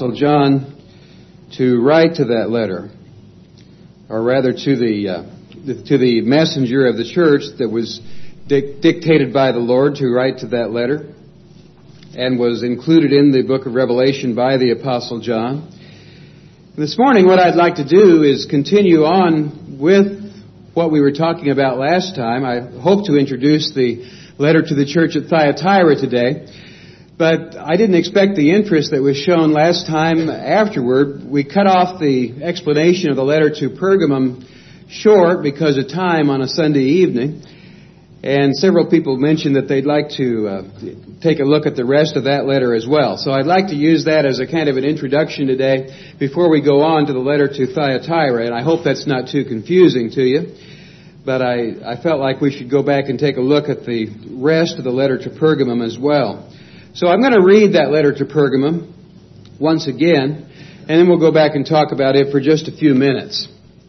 Apostle John to write to that letter, or rather to the messenger of the church that was dictated by the Lord to write to that letter, and was included in the book of Revelation by the Apostle John. This morning, what I'd like to do is continue on with what we were talking about last time. I hope to introduce the letter to the church at Thyatira today, but I didn't expect the interest that was shown last time afterward. We cut off the explanation of the letter to Pergamum short because of time on a Sunday evening, and several people mentioned that they'd like to take a look at the rest of that letter as well. So I'd like to use that as a kind of an introduction today before we go on to the letter to Thyatira, and I hope that's not too confusing to you. But I felt like we should go back and take a look at the rest of the letter to Pergamum as well. So I'm going to read that letter to Pergamum once again, and then we'll go back and talk about it for just a few minutes.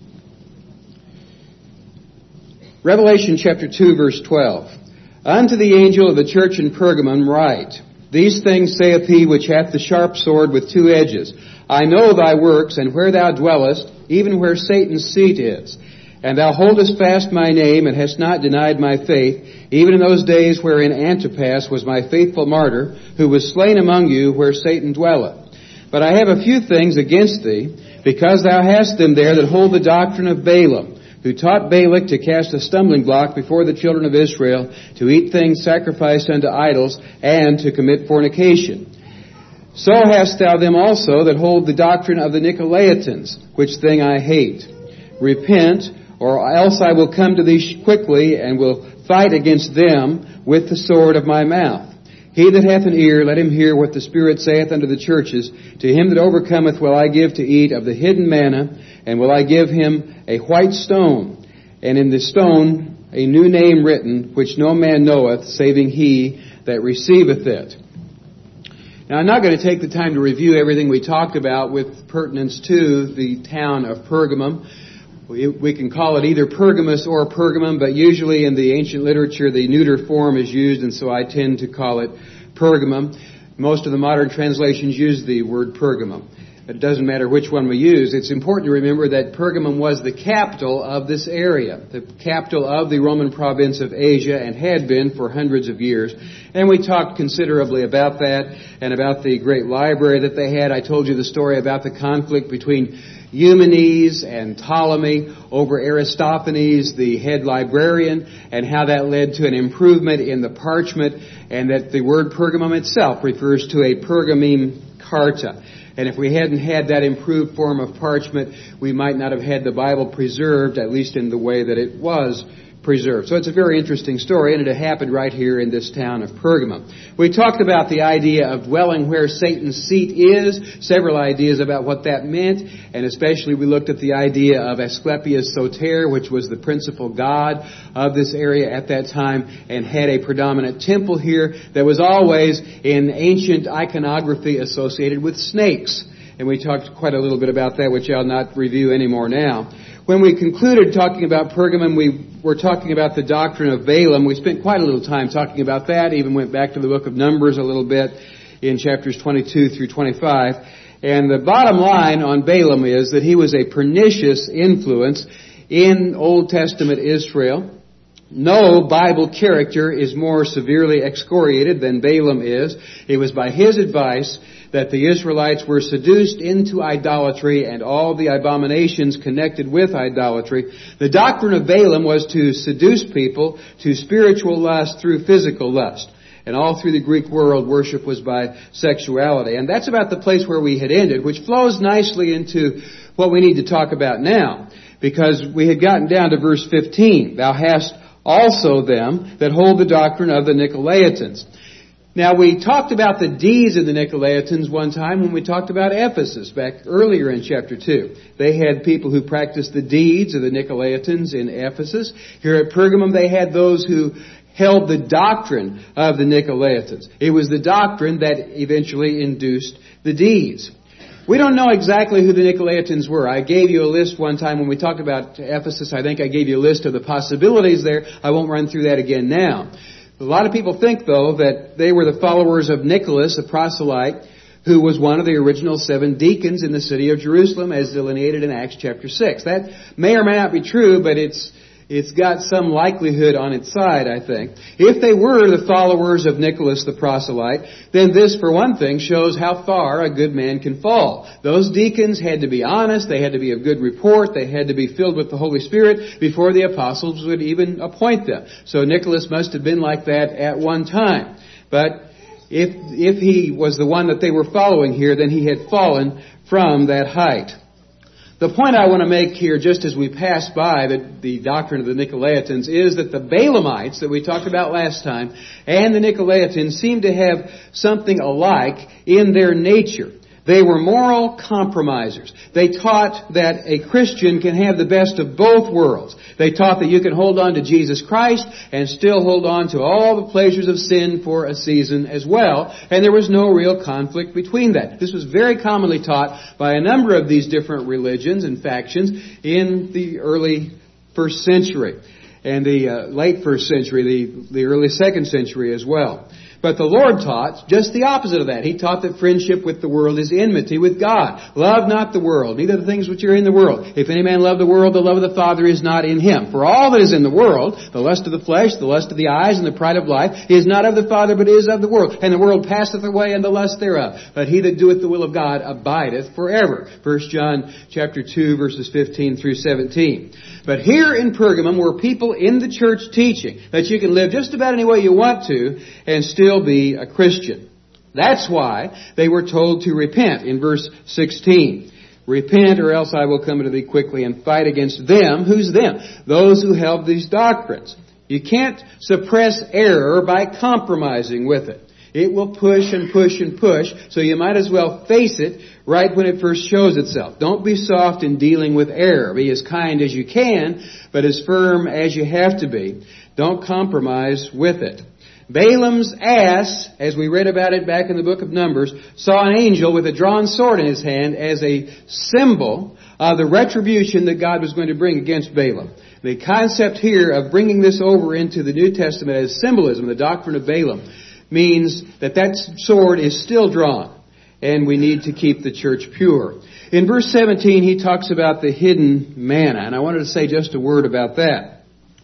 Revelation chapter 2, verse 12. Unto the angel of the church in Pergamum write, These things saith he which hath the sharp sword with two edges. I know thy works, and where thou dwellest, even where Satan's seat is. And thou holdest fast my name, and hast not denied my faith, even in those days wherein Antipas was my faithful martyr, who was slain among you where Satan dwelleth. But I have a few things against thee, because thou hast them there that hold the doctrine of Balaam, who taught Balak to cast a stumbling block before the children of Israel, to eat things sacrificed unto idols, and to commit fornication. So hast thou them also that hold the doctrine of the Nicolaitans, which thing I hate. Repent, or else I will come to thee quickly, and will fight against them with the sword of my mouth. He that hath an ear, let him hear what the Spirit saith unto the churches. To him that overcometh will I give to eat of the hidden manna, and will I give him a white stone, and in the stone a new name written, which no man knoweth, saving he that receiveth it. Now, I'm not going to take the time to review everything we talked about with pertinence to the town of Pergamum. We can call it either Pergamus or Pergamum, but usually in the ancient literature the neuter form is used, and so I tend to call it Pergamum. Most of the modern translations use the word Pergamum. It doesn't matter which one we use. It's important to remember that Pergamum was the capital of this area, the capital of the Roman province of Asia, and had been for hundreds of years. And we talked considerably about that and about the great library that they had. I told you the story about the conflict between Eumenes and Ptolemy over Aristophanes, the head librarian, and how that led to an improvement in the parchment, and that the word Pergamum itself refers to a Pergamene Carta. And if we hadn't had that improved form of parchment, we might not have had the Bible preserved, at least in the way that it was preserved. So it's a very interesting story, and it happened right here in this town of Pergamum. We talked about the idea of dwelling where Satan's seat is, several ideas about what that meant, and especially we looked at the idea of Asclepius Soter, which was the principal god of this area at that time, and had a predominant temple here that was always in ancient iconography associated with snakes. And we talked quite a little bit about that, which I'll not review anymore now. When we concluded talking about Pergamum, we were talking about the doctrine of Balaam. We spent quite a little time talking about that, even went back to the book of Numbers a little bit in chapters 22 through 25. And the bottom line on Balaam is that he was a pernicious influence in Old Testament Israel. No Bible character is more severely excoriated than Balaam is. It was by his advice that the Israelites were seduced into idolatry and all the abominations connected with idolatry. The doctrine of Balaam was to seduce people to spiritual lust through physical lust. And all through the Greek world, worship was by sexuality. And that's about the place where we had ended, which flows nicely into what we need to talk about now. Because we had gotten down to verse 15. Thou hast also them that hold the doctrine of the Nicolaitans. Now, we talked about the deeds of the Nicolaitans one time when we talked about Ephesus back earlier in chapter 2. They had people who practiced the deeds of the Nicolaitans in Ephesus. Here at Pergamum, they had those who held the doctrine of the Nicolaitans. It was the doctrine that eventually induced the deeds. We don't know exactly who the Nicolaitans were. I gave you a list one time when we talked about Ephesus. I think I gave you a list of the possibilities there. I won't run through that again now. A lot of people think, though, that they were the followers of Nicholas, a proselyte, who was one of the original 7 deacons in the city of Jerusalem, as delineated in Acts chapter 6. That may or may not be true, but it's got some likelihood on its side, I think. If they were the followers of Nicholas the proselyte, then this, for one thing, shows how far a good man can fall. Those deacons had to be honest, they had to be of good report, they had to be filled with the Holy Spirit before the apostles would even appoint them. So Nicholas must have been like that at one time. But if he was the one that they were following here, then he had fallen from that height. The point I want to make here, just as we pass by the doctrine of the Nicolaitans, is that the Balaamites that we talked about last time and the Nicolaitans seem to have something alike in their nature. They were moral compromisers. They taught that a Christian can have the best of both worlds. They taught that you can hold on to Jesus Christ and still hold on to all the pleasures of sin for a season as well. And there was no real conflict between that. This was very commonly taught by a number of these different religions and factions in the early 1st century and the late 1st century, the early 2nd century as well. But the Lord taught just the opposite of that. He taught that friendship with the world is enmity with God. Love not the world, neither the things which are in the world. If any man love the world, the love of the Father is not in him. For all that is in the world, the lust of the flesh, the lust of the eyes, and the pride of life, is not of the Father, but is of the world. And the world passeth away, and the lust thereof. But he that doeth the will of God abideth forever. 1 John chapter 2, verses 15 through 17. But here in Pergamum were people in the church teaching that you can live just about any way you want to and still be a Christian. That's why they were told to repent in verse 16. Repent, or else I will come to thee quickly and fight against them. Who's them? Those who held these doctrines. You can't suppress error by compromising with it. It will push and push and push, so you might as well face it right when it first shows itself. Don't be soft in dealing with error. Be as kind as you can, but as firm as you have to be. Don't compromise with it. Balaam's ass, as we read about it back in the book of Numbers, saw an angel with a drawn sword in his hand as a symbol of the retribution that God was going to bring against Balaam. The concept here of bringing this over into the New Testament as symbolism, the doctrine of Balaam, means that sword is still drawn, and we need to keep the church pure. In verse 17, he talks about the hidden manna, and I wanted to say just a word about that.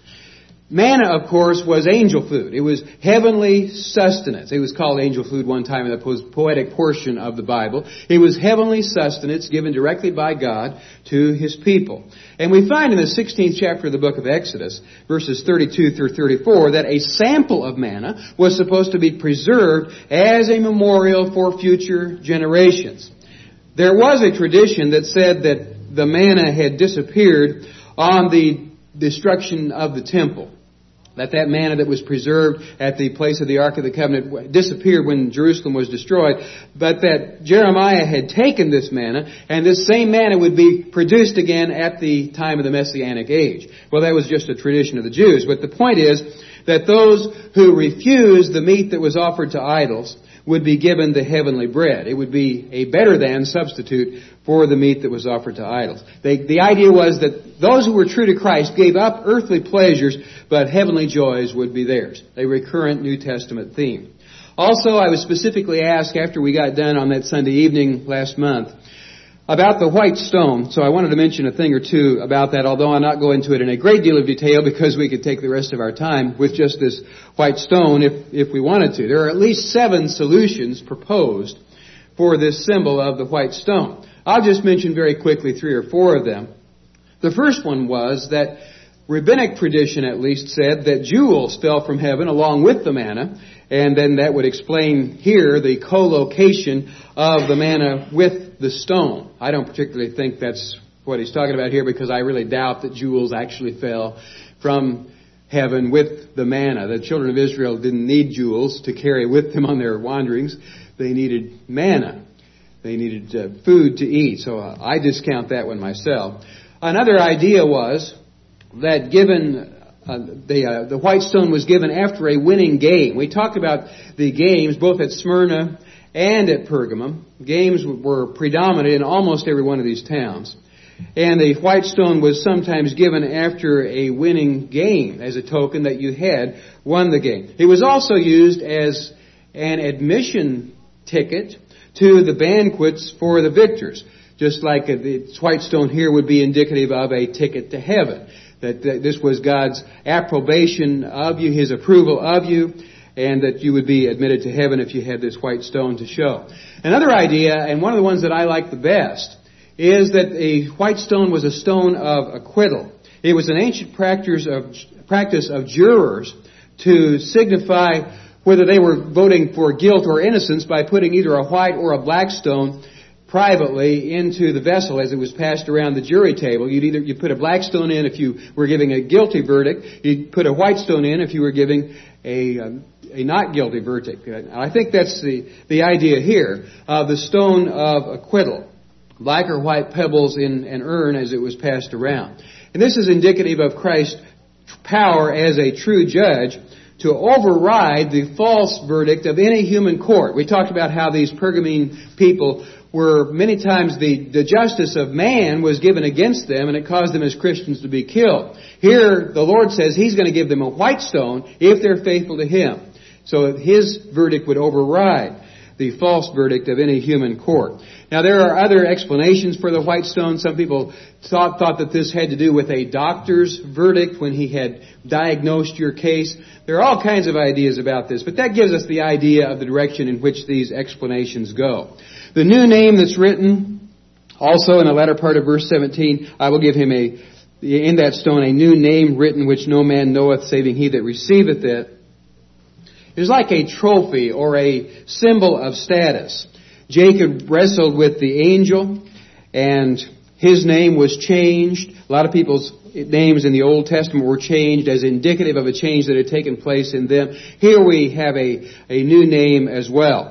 Manna, of course, was angel food. It was heavenly sustenance. It was called angel food one time in the poetic portion of the Bible. It was heavenly sustenance given directly by God to His people. And we find in the 16th chapter of the book of Exodus, verses 32 through 34, that a sample of manna was supposed to be preserved as a memorial for future generations. There was a tradition that said that the manna had disappeared on the destruction of the temple. That manna that was preserved at the place of the Ark of the Covenant disappeared when Jerusalem was destroyed, but that Jeremiah had taken this manna, and this same manna would be produced again at the time of the Messianic age. Well, that was just a tradition of the Jews, but the point is that those who refused the meat that was offered to idols would be given the heavenly bread. It would be a better than substitute for the meat that was offered to idols. The idea was that those who were true to Christ gave up earthly pleasures, but heavenly joys would be theirs. A recurrent New Testament theme. Also, I was specifically asked after we got done on that Sunday evening last month about the white stone, so I wanted to mention a thing or two about that, although I'm not going into it in a great deal of detail because we could take the rest of our time with just this white stone if we wanted to. There are at least 7 solutions proposed for this symbol of the white stone. I'll just mention very quickly 3 or 4 of them. The first one was that rabbinic tradition at least said that jewels fell from heaven along with the manna, and then that would explain here the co-location of the manna with the stone. I don't particularly think that's what he's talking about here because I really doubt that jewels actually fell from heaven with the manna. The children of Israel didn't need jewels to carry with them on their wanderings. They needed manna. They needed food to eat. So I discount that one myself. Another idea was that given the white stone was given after a winning game. We talked about the games both at Smyrna and at Pergamum. Games were predominant in almost every one of these towns. And the white stone was sometimes given after a winning game as a token that you had won the game. It was also used as an admission ticket to the banquets for the victors. Just like the white stone here would be indicative of a ticket to heaven. That this was God's approbation of you, His approval of you, and that you would be admitted to heaven if you had this white stone to show. Another idea, and one of the ones that I like the best, is that a white stone was a stone of acquittal. It was an ancient practice of jurors to signify whether they were voting for guilt or innocence by putting either a white or a black stone privately into the vessel as it was passed around the jury table. You put a black stone in if you were giving a guilty verdict. You'd put a white stone in if you were giving a not guilty verdict. I think that's the idea here of the stone of acquittal. Black or white pebbles in an urn as it was passed around. And this is indicative of Christ's power as a true judge to override the false verdict of any human court. We talked about how these Pergamene people were many times the justice of man was given against them, and it caused them as Christians to be killed. Here, the Lord says He's going to give them a white stone if they're faithful to Him. So His verdict would override the false verdict of any human court. Now, there are other explanations for the white stone. Some people thought that this had to do with a doctor's verdict when he had diagnosed your case. There are all kinds of ideas about this, but that gives us the idea of the direction in which these explanations go. The new name that's written, also in the latter part of verse 17, I will give him in that stone a new name written which no man knoweth, saving he that receiveth it. It's like a trophy or a symbol of status. Jacob wrestled with the angel, and his name was changed. A lot of people's names in the Old Testament were changed as indicative of a change that had taken place in them. Here we have a new name as well.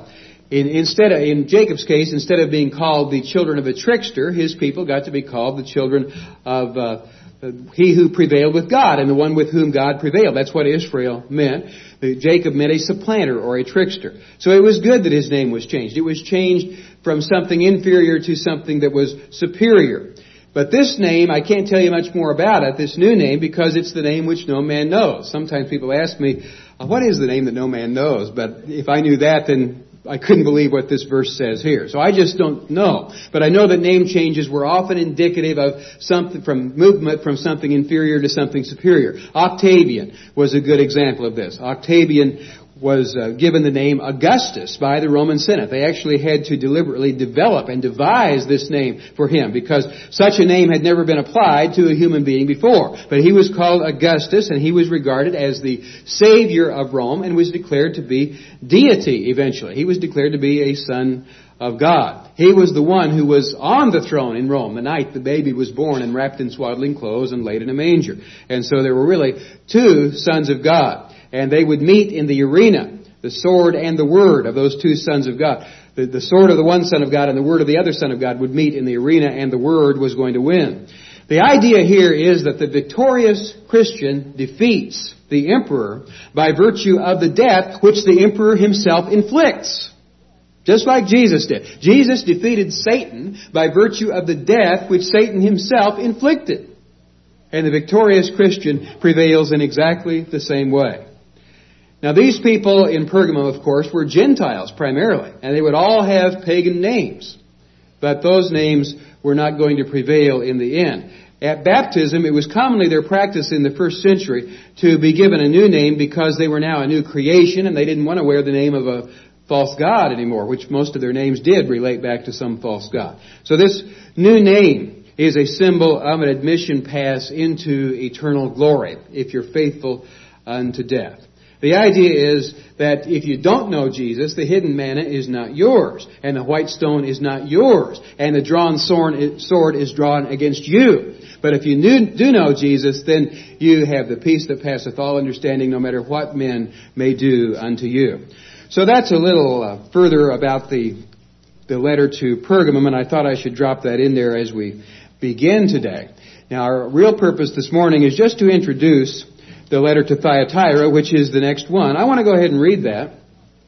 In Jacob's case, instead of being called the children of a trickster, his people got to be called the children of he who prevailed with God, and the one with whom God prevailed. That's what Israel meant. Jacob meant a supplanter or a trickster. So it was good that his name was changed. It was changed from something inferior to something that was superior. But this name, I can't tell you much more about it, this new name, because it's the name which no man knows. Sometimes people ask me, what is the name that no man knows? But if I knew that, then I couldn't believe what this verse says here. So I just don't know. But I know that name changes were often indicative of something from movement from something inferior to something superior. Octavian was a good example of this. Octavian was given the name Augustus by the Roman Senate. They actually had to deliberately develop and devise this name for him because such a name had never been applied to a human being before. But he was called Augustus, and he was regarded as the savior of Rome and was declared to be deity eventually. He was declared to be a son of God. He was the one who was on the throne in Rome the night the baby was born and wrapped in swaddling clothes and laid in a manger. And so there were really two sons of God. And they would meet in the arena, the sword and the word of those two sons of God. The sword of the one son of God and the word of the other son of God would meet in the arena, and the word was going to win. The idea here is that the victorious Christian defeats the emperor by virtue of the death which the emperor himself inflicts. Just like Jesus did. Jesus defeated Satan by virtue of the death which Satan himself inflicted. And the victorious Christian prevails in exactly the same way. Now, these people in Pergamum, of course, were Gentiles primarily, and they would all have pagan names. But those names were not going to prevail in the end. At baptism, it was commonly their practice in the first century to be given a new name because they were now a new creation, and they didn't want to wear the name of a false god anymore, which most of their names did relate back to some false god. So this new name is a symbol of an admission pass into eternal glory if you're faithful unto death. The idea is that if you don't know Jesus, the hidden manna is not yours, and the white stone is not yours, and the drawn sword is drawn against you. But if you do know Jesus, then you have the peace that passeth all understanding, no matter what men may do unto you. So that's a little further about the letter to Pergamum, and I thought I should drop that in there as we begin today. Now, our real purpose this morning is just to introduce the letter to Thyatira, which is the next one. I want to go ahead and read that.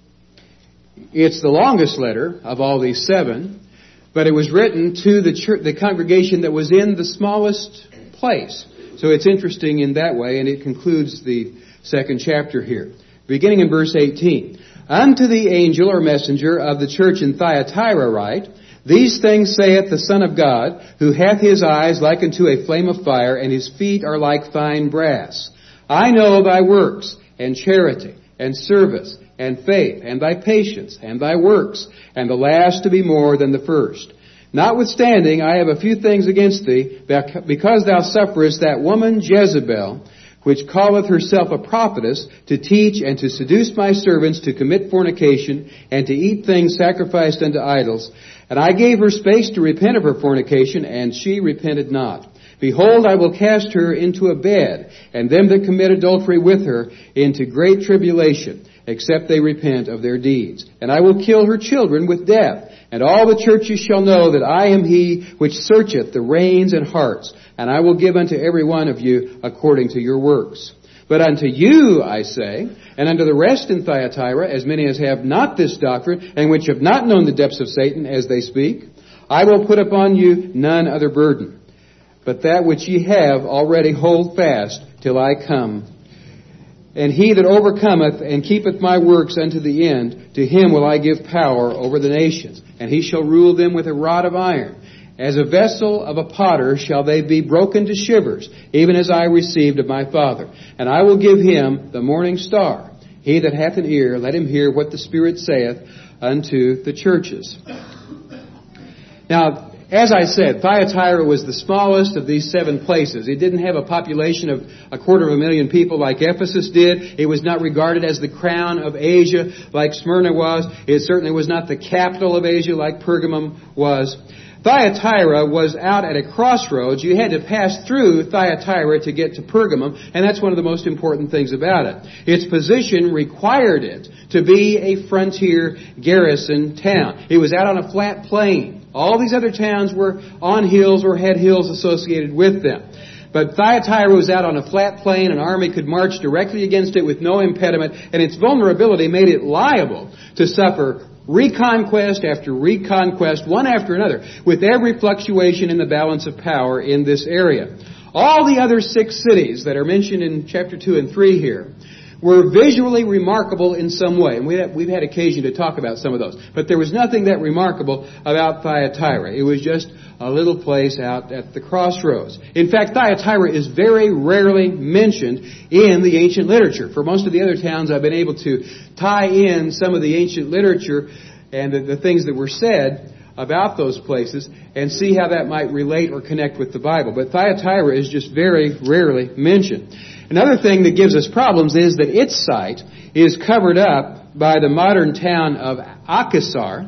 It's the longest letter of all these 7, but it was written to the church, the congregation that was in the smallest place. So it's interesting in that way, and it concludes the second chapter here. Beginning in verse 18. Unto the angel or messenger of the church in Thyatira write, These things saith the Son of God, who hath his eyes like unto a flame of fire, and his feet are like fine brass. I know thy works, and charity, and service, and faith, and thy patience, and thy works, and the last to be more than the first. Notwithstanding, I have a few things against thee, because thou sufferest that woman Jezebel, which calleth herself a prophetess, to teach and to seduce my servants to commit fornication, and to eat things sacrificed unto idols. And I gave her space to repent of her fornication, and she repented not. Behold, I will cast her into a bed, and them that commit adultery with her into great tribulation, except they repent of their deeds. And I will kill her children with death. And all the churches shall know that I am he which searcheth the reins and hearts, and I will give unto every one of you according to your works. But unto you, I say, and unto the rest in Thyatira, as many as have not this doctrine, and which have not known the depths of Satan as they speak, I will put upon you none other burden. But that which ye have already hold fast till I come. And he that overcometh and keepeth my works unto the end, to him will I give power over the nations. And he shall rule them with a rod of iron. As a vessel of a potter shall they be broken to shivers, even as I received of my Father. And I will give him the morning star. He that hath an ear, let him hear what the Spirit saith unto the churches. Now, as I said, Thyatira was the smallest of these 7 places. It didn't have a population of 250,000 people like Ephesus did. It was not regarded as the crown of Asia like Smyrna was. It certainly was not the capital of Asia like Pergamum was. Thyatira was out at a crossroads. You had to pass through Thyatira to get to Pergamum, and that's one of the most important things about it. Its position required it to be a frontier garrison town. It was out on a flat plain. All these other towns were on hills or had hills associated with them. But Thyatira was out on a flat plain. An army could march directly against it with no impediment, and its vulnerability made it liable to suffer reconquest after reconquest, one after another, with every fluctuation in the balance of power in this area. All the other 6 cities that are mentioned in chapter 2 and 3 here were visually remarkable in some way. And we've had occasion to talk about some of those. But there was nothing that remarkable about Thyatira. It was just a little place out at the crossroads. In fact, Thyatira is very rarely mentioned in the ancient literature. For most of the other towns, I've been able to tie in some of the ancient literature and the things that were said about those places and see how that might relate or connect with the Bible. But Thyatira is just very rarely mentioned. Another thing that gives us problems is that its site is covered up by the modern town of Akhisar,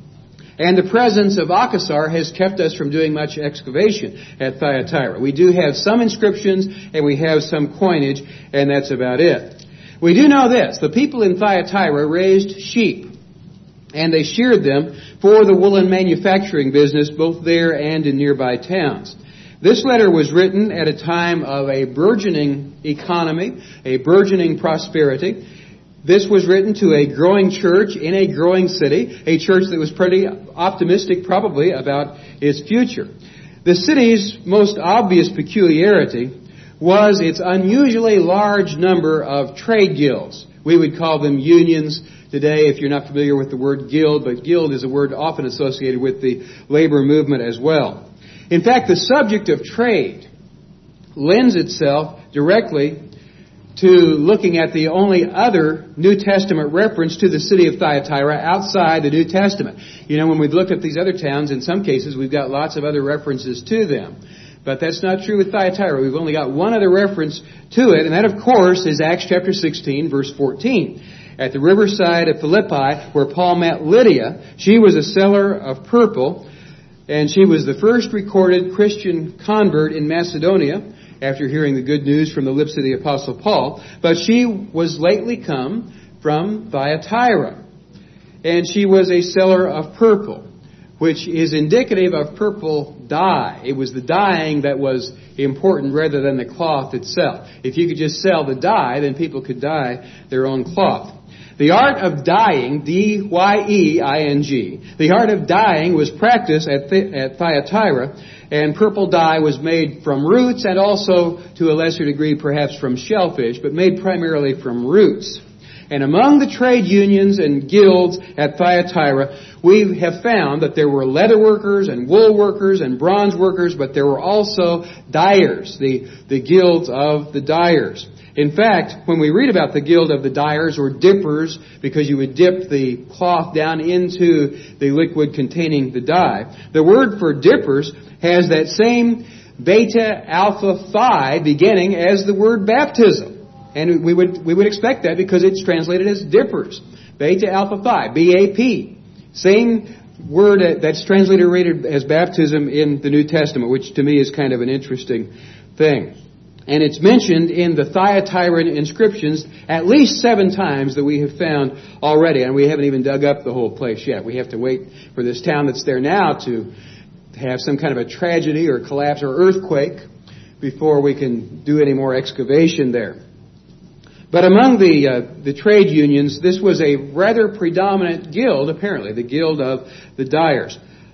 and the presence of Akhisar has kept us from doing much excavation at Thyatira. We do have some inscriptions and we have some coinage, and that's about it. We do know this: the people in Thyatira raised sheep, and they sheared them for the woolen manufacturing business both there and in nearby towns. This letter was written at a time of a burgeoning economy, a burgeoning prosperity. This was written to a growing church in a growing city, a church that was pretty optimistic probably about its future. The city's most obvious peculiarity was its unusually large number of trade guilds. We would call them unions today if you're not familiar with the word guild, but guild is a word often associated with the labor movement as well. In fact, the subject of trade lends itself directly to looking at the only other New Testament reference to the city of Thyatira outside the New Testament. You know, when we've looked at these other towns, in some cases we've got lots of other references to them. But that's not true with Thyatira. We've only got one other reference to it, and that, of course, is Acts chapter 16, verse 14. At the riverside of Philippi, where Paul met Lydia, she was a seller of purple, and she was the first recorded Christian convert in Macedonia after hearing the good news from the lips of the Apostle Paul. But she was lately come from Thyatira, and she was a seller of purple, which is indicative of purple dye. It was the dyeing that was important rather than the cloth itself. If you could just sell the dye, then people could dye their own cloth. The art of dyeing, D-Y-E-I-N-G, the art of dyeing was practiced at Thyatira, and purple dye was made from roots and also, to a lesser degree, perhaps from shellfish, but made primarily from roots. And among the trade unions and guilds at Thyatira, we have found that there were leather workers and wool workers and bronze workers, but there were also dyers, the guilds of the dyers. In fact, when we read about the guild of the dyers or dippers, because you would dip the cloth down into the liquid containing the dye, the word for dippers has that same beta, alpha, phi beginning as the word baptism. And we would expect that because it's translated as dippers. Beta, alpha, phi, B-A-P. Same word that's translated as baptism in the New Testament, which to me is kind of an interesting thing. And it's mentioned in the Thyatiran inscriptions at least 7 times that we have found already. And we haven't even dug up the whole place yet. We have to wait for this town that's there now to have some kind of a tragedy or collapse or earthquake before we can do any more excavation there. But among the trade unions, this was a rather predominant guild, apparently, the guild of the dyers.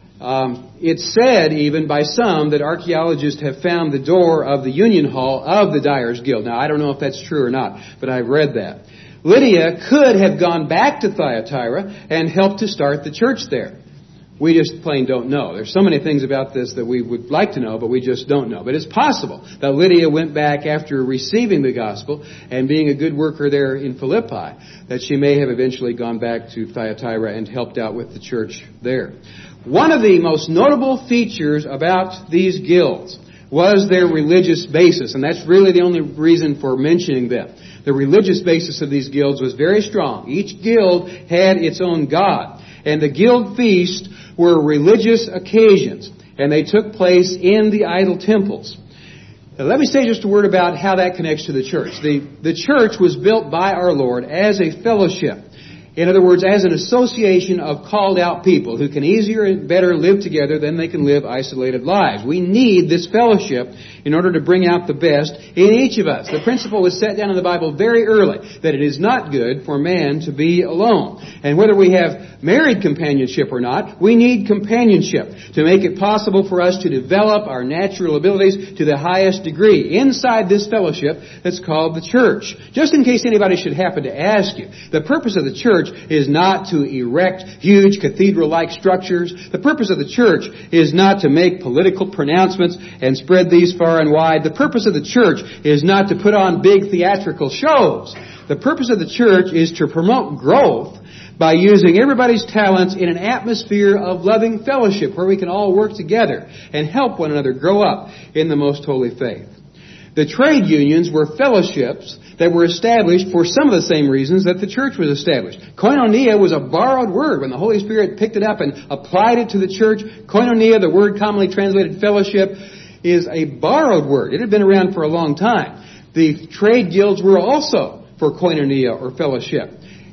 It's said even by some that archaeologists have found the door of the union hall of the Dyers Guild. Now, I don't know if that's true or not, but I've read that. Lydia could have gone back to Thyatira and helped to start the church there. We just plain don't know. There's so many things about this that we would like to know, but we just don't know. But it's possible that Lydia went back after receiving the gospel and being a good worker there in Philippi, that she may have eventually gone back to Thyatira and helped out with the church there. One of the most notable features about these guilds was their religious basis, and that's really the only reason for mentioning them. The religious basis of these guilds was very strong. Each guild had its own god, and the guild feasts were religious occasions, and they took place in the idol temples. Now, let me say just a word about how that connects to the church. The church was built by our Lord as a fellowship. In other words, as an association of called out people who can easier and better live together than they can live isolated lives. We need this fellowship in order to bring out the best in each of us. The principle was set down in the Bible very early, that it is not good for man to be alone. And whether we have married companionship or not, we need companionship to make it possible for us to develop our natural abilities to the highest degree inside this fellowship that's called the church. Just in case anybody should happen to ask you, the purpose of the church is not to erect huge cathedral-like structures. The purpose of the church is not to make political pronouncements and spread these far and wide. The purpose of the church is not to put on big theatrical shows. The purpose of the church is to promote growth by using everybody's talents in an atmosphere of loving fellowship where we can all work together and help one another grow up in the most holy faith. The trade unions were fellowships that were established for some of the same reasons that the church was established. Koinonia was a borrowed word. When the Holy Spirit picked it up and applied it to the church, koinonia, the word commonly translated fellowship, is a borrowed word. It had been around for a long time. The trade guilds were also for koinonia or fellowship.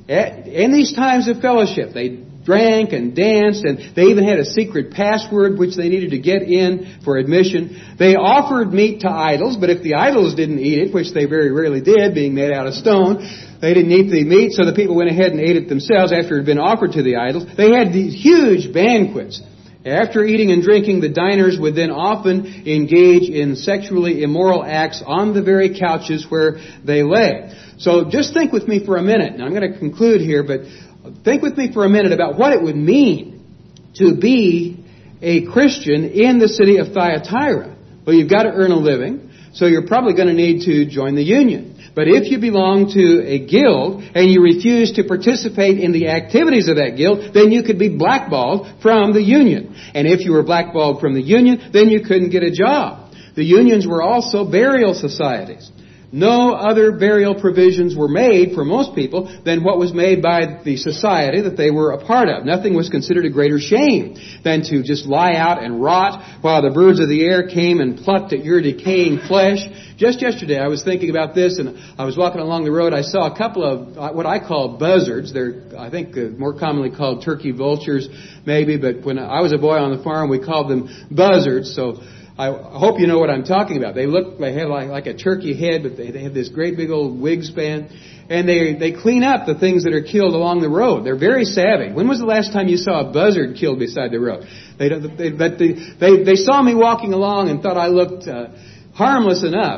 In these times of fellowship, they drank and danced, and they even had a secret password which they needed to get in for admission. They offered meat to idols, but if the idols didn't eat it, which they very rarely did, being made out of stone, they didn't eat the meat, so the people went ahead and ate it themselves after it had been offered to the idols. They had these huge banquets. After eating and drinking, the diners would then often engage in sexually immoral acts on the very couches where they lay. So just think with me for a minute. Now I'm going to conclude here, but think with me for a minute about what it would mean to be a Christian in the city of Thyatira. Well, you've got to earn a living, so you're probably going to need to join the union. But if you belong to a guild and you refuse to participate in the activities of that guild, then you could be blackballed from the union. And if you were blackballed from the union, then you couldn't get a job. The unions were also burial societies. No other burial provisions were made for most people than what was made by the society that they were a part of. Nothing was considered a greater shame than to just lie out and rot while the birds of the air came and plucked at your decaying flesh. Just yesterday I was thinking about this, and I was walking along the road. I saw a couple of what I call buzzards. They're, I think, more commonly called turkey vultures maybe, but when I was a boy on the farm we called them buzzards. So I hope you know what I'm talking about. They have like a turkey head, but they have this great big old wingspan. And they clean up the things that are killed along the road. They're very savvy. When was the last time you saw a buzzard killed beside the road? They saw me walking along and thought I looked harmless enough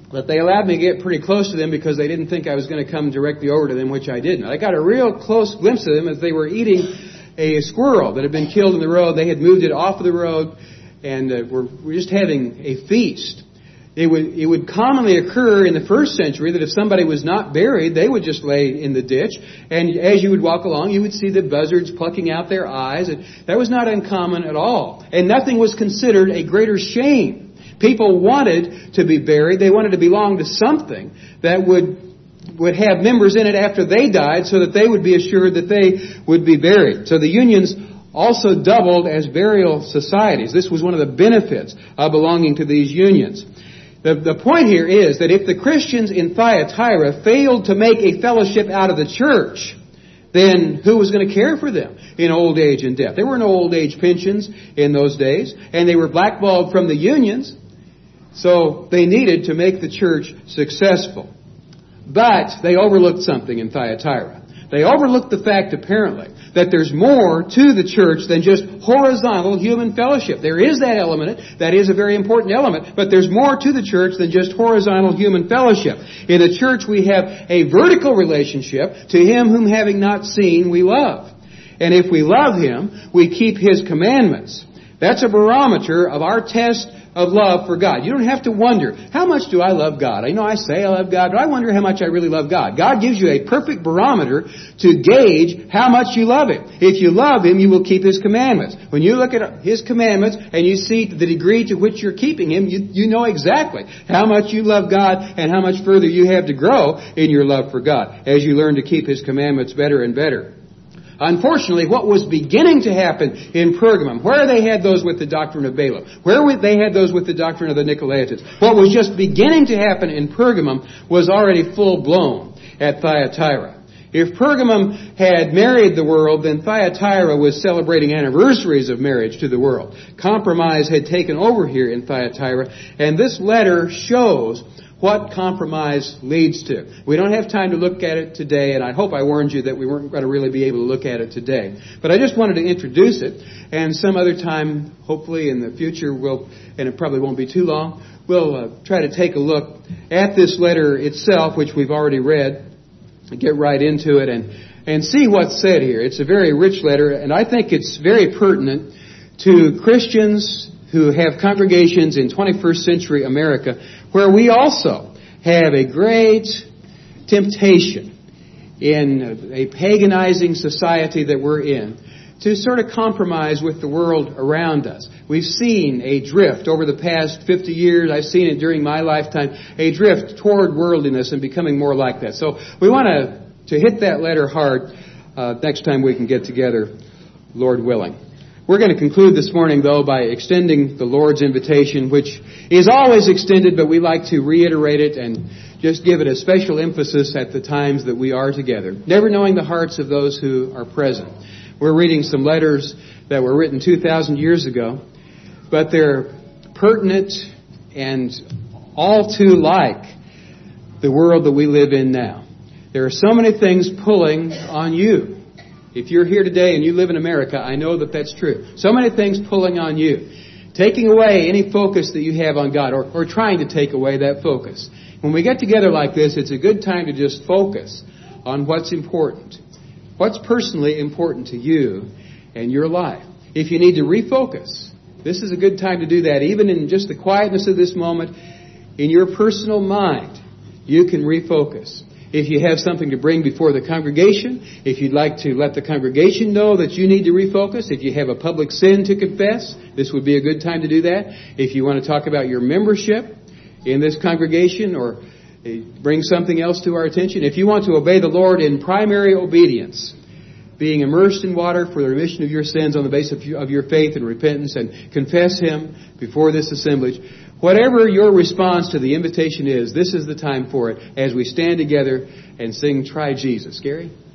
But they allowed me to get pretty close to them because they didn't think I was going to come directly over to them, which I didn't. I got a real close glimpse of them as they were eating a squirrel that had been killed in the road. They had moved it off of the road and were just having a feast. It would commonly occur in the first century that if somebody was not buried, they would just lay in the ditch. And as you would walk along, you would see the buzzards plucking out their eyes. And that was not uncommon at all. And nothing was considered a greater shame. People wanted to be buried. They wanted to belong to something that would have members in it after they died so that they would be assured that they would be buried. So the unions also doubled as burial societies. This was one of the benefits of belonging to these unions. The point here is that if the Christians in Thyatira failed to make a fellowship out of the church, then who was going to care for them in old age and death? There were no old age pensions in those days, and they were blackballed from the unions, so they needed to make the church successful. But they overlooked something in Thyatira. They overlooked the fact, apparently, that there's more to the church than just horizontal human fellowship. There is that element. That is a very important element. But there's more to the church than just horizontal human fellowship. In the church, we have a vertical relationship to Him whom having not seen, we love. And if we love Him, we keep His commandments. That's a barometer of our test of love for God. You don't have to wonder, how much do I love God? I know I say I love God, but I wonder how much I really love God. God gives you a perfect barometer to gauge how much you love Him. If you love Him, you will keep His commandments. When you look at His commandments and you see the degree to which you're keeping Him, you know exactly how much you love God and how much further you have to grow in your love for God as you learn to keep His commandments better and better. Unfortunately, what was beginning to happen in Pergamum, where they had those with the doctrine of Balaam, where they had those with the doctrine of the Nicolaitans, what was just beginning to happen in Pergamum was already full-blown at Thyatira. If Pergamum had married the world, then Thyatira was celebrating anniversaries of marriage to the world. Compromise had taken over here in Thyatira, and this letter shows what compromise leads to. We don't have time to look at it today, and I hope I warned you that we weren't going to really be able to look at it today. But I just wanted to introduce it, and some other time, hopefully in the future, and it probably won't be too long, we'll try to take a look at this letter itself, which we've already read, and get right into it and see what's said here. It's a very rich letter, and I think it's very pertinent to Christians who have congregations in 21st century America, where we also have a great temptation in a paganizing society that we're in to sort of compromise with the world around us. We've seen a drift over the past 50 years. I've seen it during my lifetime, a drift toward worldliness and becoming more like that. So we want to hit that letter hard next time we can get together, Lord willing. We're going to conclude this morning, though, by extending the Lord's invitation, which is always extended, but we like to reiterate it and just give it a special emphasis at the times that we are together, never knowing the hearts of those who are present. We're reading some letters that were written 2,000 years ago, but they're pertinent and all too like the world that we live in now. There are so many things pulling on you. If you're here today and you live in America, I know that that's true. So many things pulling on you. Taking away any focus that you have on God, or trying to take away that focus. When we get together like this, it's a good time to just focus on what's important. What's personally important to you and your life. If you need to refocus, this is a good time to do that. Even in just the quietness of this moment, in your personal mind, you can refocus. If you have something to bring before the congregation, if you'd like to let the congregation know that you need to refocus, if you have a public sin to confess, this would be a good time to do that. If you want to talk about your membership in this congregation or bring something else to our attention, if you want to obey the Lord in primary obedience, being immersed in water for the remission of your sins on the basis of your faith and repentance, and confess Him before this assemblage, whatever your response to the invitation is, this is the time for it as we stand together and sing Try Jesus. Gary?